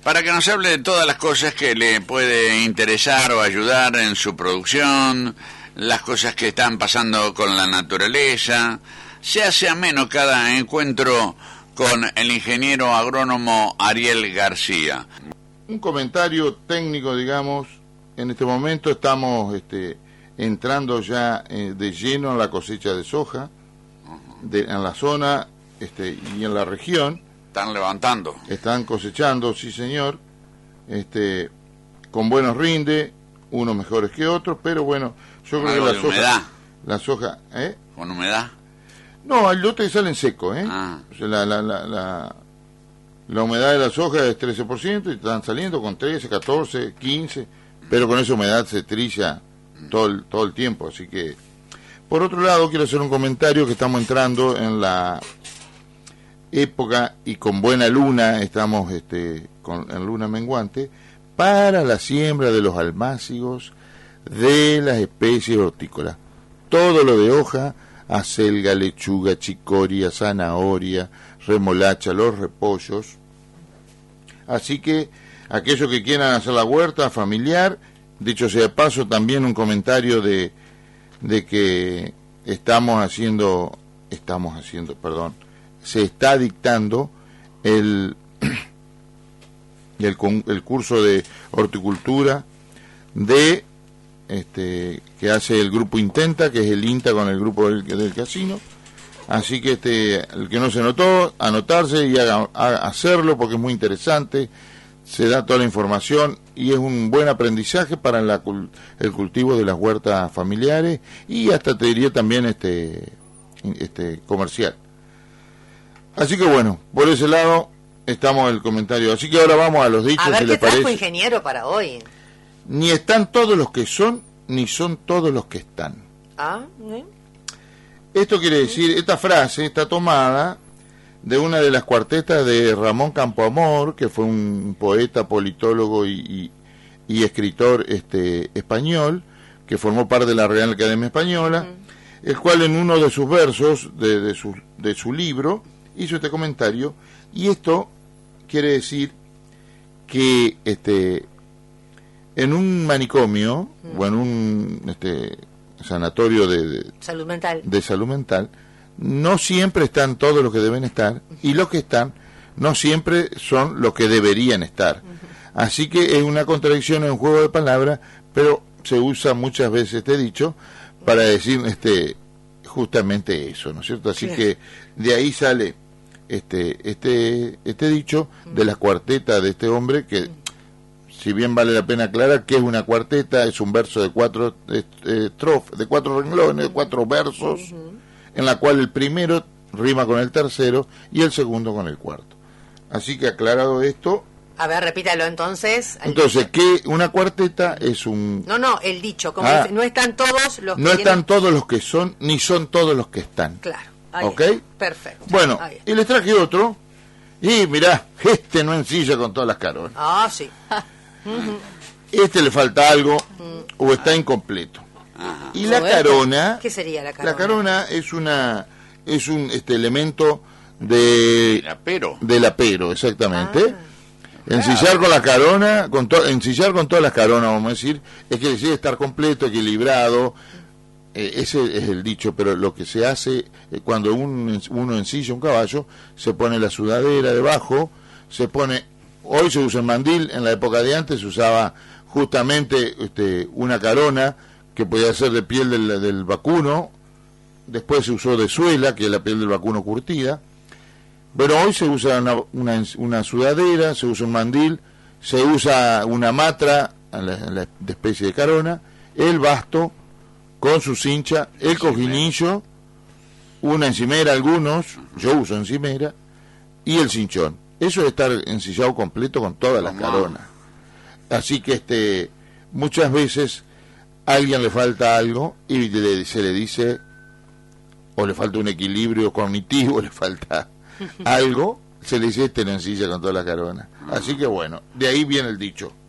para que nos hable de todas las cosas que le puede interesar o ayudar en su producción, las cosas que están pasando con la naturaleza. Se hace ameno cada encuentro con el ingeniero agrónomo Ariel García. Un comentario técnico, digamos. En este momento estamos entrando ya de lleno en la cosecha de soja, en la zona y en la región. Están levantando. Están cosechando, sí señor, con buenos rindes, unos mejores que otros, pero bueno, yo creo que la soja, ¿Con humedad? No, el lote sale en seco, O sea, la humedad de la soja es 13% y están saliendo con 13, 14, 15, pero con esa humedad se trilla todo el tiempo, así que... Por otro lado, quiero hacer un comentario que estamos entrando en la época y con buena luna, estamos en luna menguante, para la siembra de los almácigos de las especies hortícolas. Todo lo de hoja, acelga, lechuga, chicoria, zanahoria, remolacha, los repollos. Así que aquellos que quieran hacer la huerta familiar, dicho sea de paso, también un comentario de que se está dictando el curso de horticultura que hace el grupo Intenta, que es el INTA con el grupo del casino. Así que el que no se anotó, anotarse y hacerlo, porque es muy interesante, se da toda la información y es un buen aprendizaje para el cultivo de las huertas familiares y hasta te diría también comercial. Así que bueno, por ese lado estamos en el comentario. Así que ahora vamos a los dichos. A ver, si ¿qué les trajo, parece. ingeniero, para hoy? Ni están todos los que son, ni son todos los que están. Esto quiere decir, esta frase está tomada de una de las cuartetas de Ramón Campoamor, que fue un poeta, politólogo y escritor español, que formó parte de la Real Academia Española, el cual en uno de sus versos de su libro hizo este comentario, y esto quiere decir que en un manicomio o en un sanatorio de salud mental, no siempre están todos los que deben estar, y los que están no siempre son los que deberían estar. Así que es una contradicción, es un juego de palabras, pero se usa muchas veces este dicho para decir justamente eso, ¿no es cierto? Así que de ahí sale este dicho de la cuarteta de este hombre, que si bien vale la pena aclarar que es una cuarteta, es un verso de 4 renglones, de 4 versos, en la cual el primero rima con el tercero y el segundo con el cuarto. Así que aclarado esto... A ver, repítalo entonces. Entonces, que una cuarteta es un... No, el dicho, como dice, no están todos los que... No están todos los que son, ni son todos los que están. Claro. ¿Ok? Perfecto. Bueno, y les traje otro, y mirá, no ensilla con todas las caronas. Sí. Le falta algo, o está incompleto. Y la carona... ¿Qué sería la carona? La carona es un elemento del apero, exactamente. Ensillar con la carona, ensillar con todas las caronas, vamos a decir, es que decide estar completo, equilibrado. Ese es el dicho, pero lo que se hace cuando uno ensilla un caballo, se pone la sudadera debajo, hoy se usa el mandil, en la época de antes se usaba justamente una carona que podía ser de piel del vacuno, después se usó de suela, que es la piel del vacuno curtida, pero hoy se usa una sudadera, se usa un mandil, se usa una matra, la especie de carona, el basto con su cincha, el cojinillo, una encimera, algunos, yo uso encimera, y el cinchón. Eso es estar ensillado completo con todas las caronas. Así que muchas veces a alguien le falta algo y se le dice, o le falta un equilibrio cognitivo, le falta algo, se le dice no ensilla con todas las caronas. Así que bueno, de ahí viene el dicho.